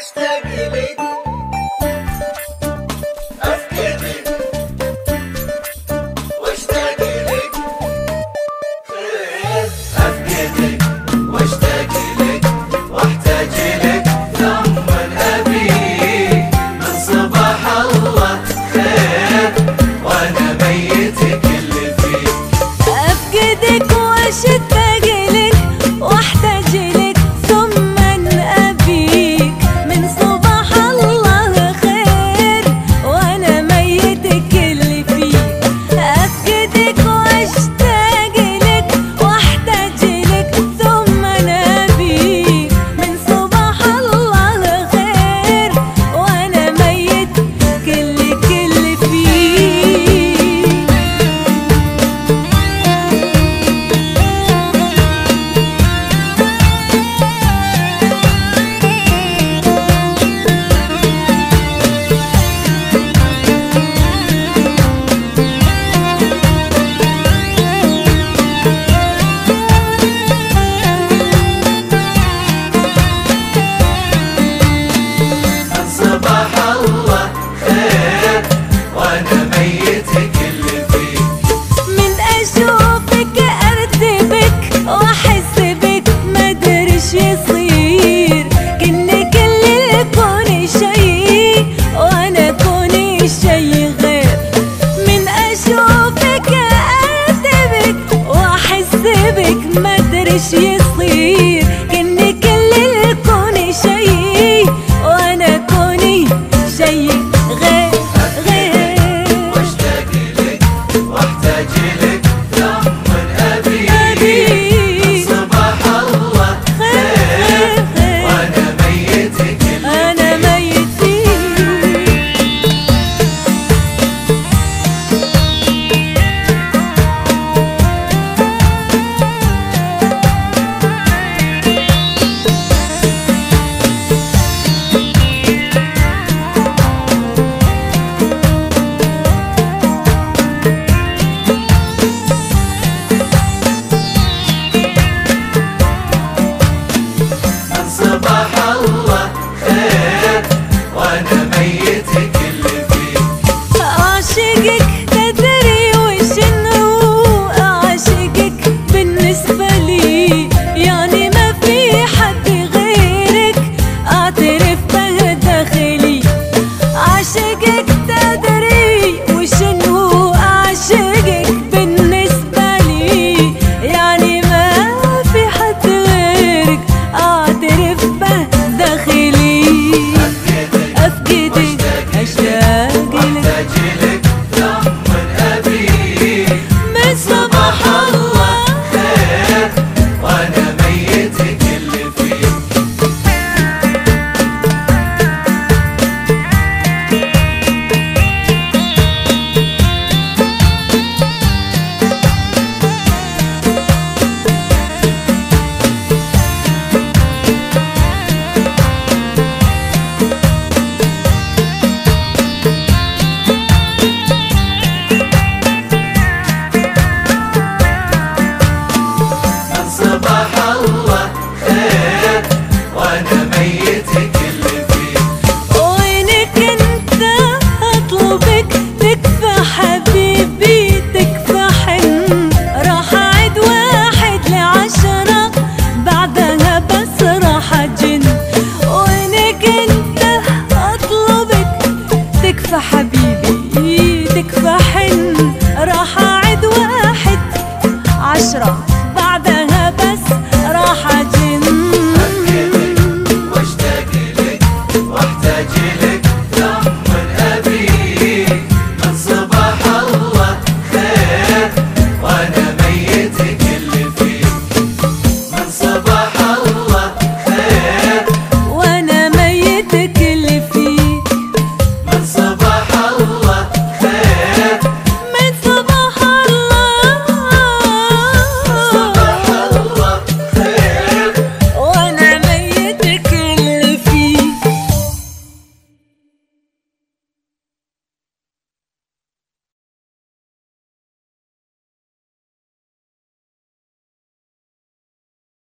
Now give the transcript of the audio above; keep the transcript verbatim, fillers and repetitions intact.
واشتاق لك افقدك واشتاق لك افقدك واشتاق لك واحتاج لك ثم ابيك من صباح الله خير وانا ميتك اللي فيك. افقدك واشتاق لك واحتاج لك ثم ابيك من صباح الله خير وانا ميتك اللي فيك. افقدك واشتاق لك واحتاج لك ثم ابيك من صباح الله خير وانا ميتك اللي اللي فيك. يصير كأنك اللي الكون شي وانا كوني شي غير. من اشوفك ارتبك واحس بك ما ادري ايش